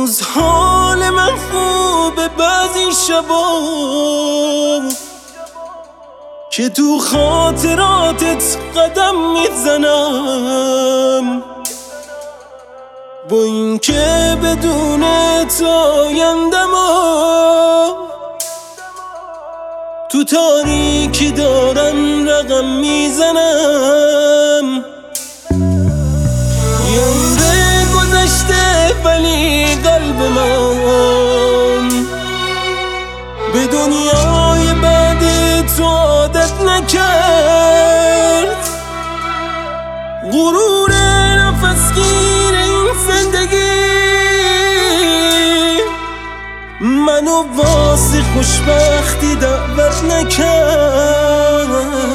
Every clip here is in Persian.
هنوز حال من خوبه بعضی شبا که تو خاطراتت قدم میزنم، با این که بدون تو آیندم تو تاریکی دارم رقم میزنم. یه عمره گذشته ولی قلب من به دنیای بعد تو عادت نکرد. غرور نفسگیر این زندگی منو واسه خوشبختی دعوت نکرد.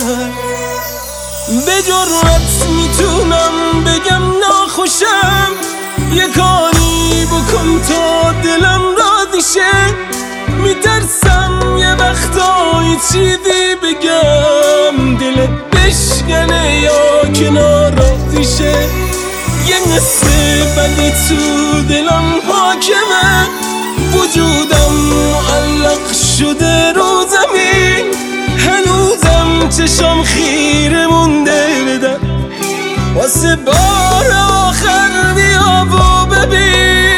به جرأت میتونم بگم ناخوشم، یه کاری بکن تا دلم راضی شه. میترسم یه وقتایی چیزی بگم دلت بشکنه یا که ناراضی شه. یه نصف بدی تو دلم حاکمه، وجودم معلق شده رو زمین. هنوزم چشم خیره مونده بدم واسه بار آخر بیا و ببین.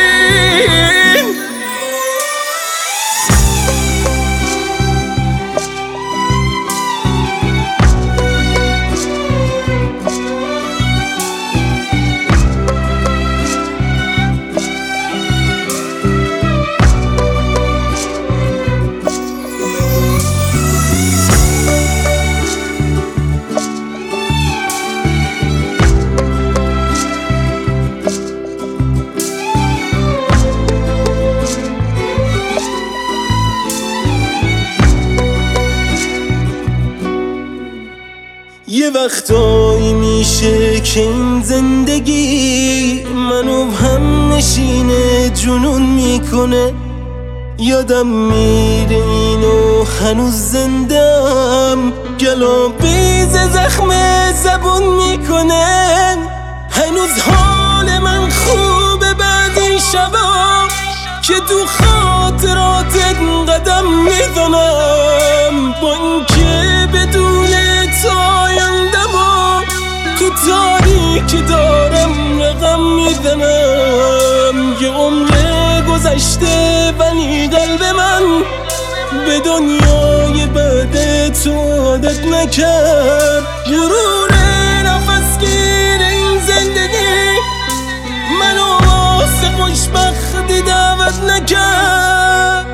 یه وقتایی میشه که این زندگی منو هم نشینه جنون میکنه. یادم میره اینو هنوز زندم، گلابیز زخم زبون میکنه. هنوز حال من خوبه بعد این شبا که تو خاطراتت قدم میزنم، با این که بدون تو آیندم تو تاریکی دارم رقم میزنم. یه عمره گذشته ولی قلب من به دنیای بعد تو عادت نکرد. غرور نفسگیر این زندگی منو واسه خوشبختی دعوت نکرد.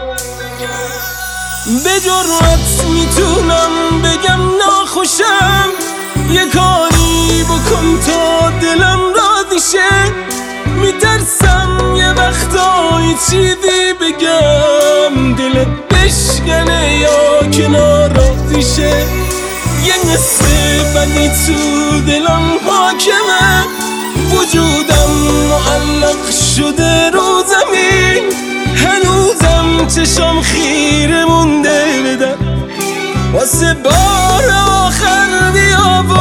به جرأت میتونم بگم ناخوشم، یه کاری بکن تا دلم راضی شه. میترسم یه وقتایی چیزی بگم دلت بشکنه یا که ناراضی شه. یه نصف بدی تو دلم حاکمه، وجودم معلق شده رو زمین. هنوزم چشم خیره مونده بدم واسه بار آخر بیا